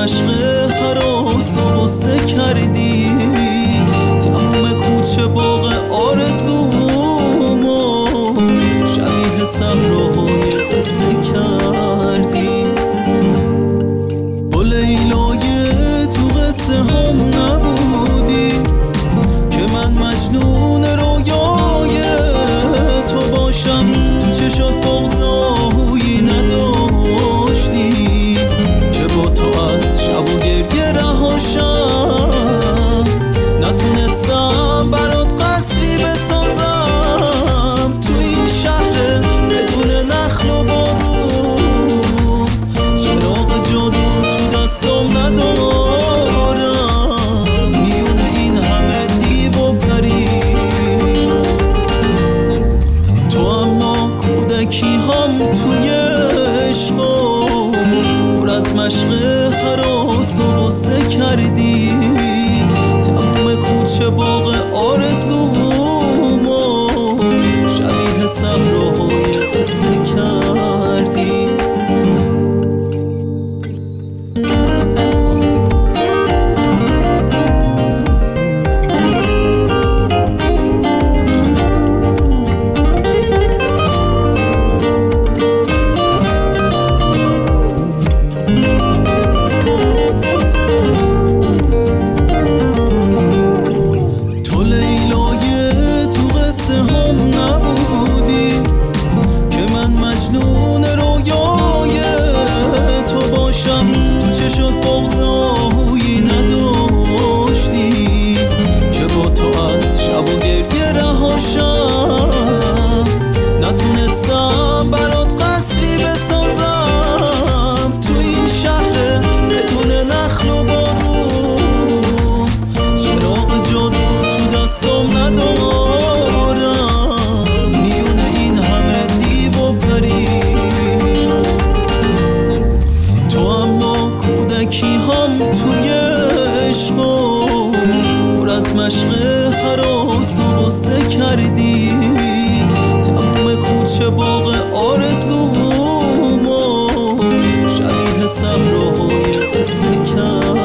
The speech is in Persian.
مشق هراس و غصه کردی، تموم کوچه باغ آرزومو شبیه صحرای قصه کردی. با لیلای تو قصه هم نبودی که من مجنون رویای تو باشم، تو چشات بغضایی نداشتی که با تو از شب و گریه رهاشم. نتونستم برات قصری بسازم تو این شهر بدون نخل و بارون، چراغ جادو تو دستم ندارم میون این همه دیو و پری. تو اما کودکی هم توی عشقم پر از مشق هراس و غصه کردی، تموم کوچه باغ آرزومو شبیه صحرای قصه کردی. نتونستم برات قصری بسازم تو این شهر بدون نخل و بارون، چراغ جادو تو دستم ندارم میون این همه دیو و پری. تو اما کودکی هم توی عشقم پر از مشق هراس و غصه کردی، تموم کوچه باغ آرزومو شبیه صحرای قصه کردی.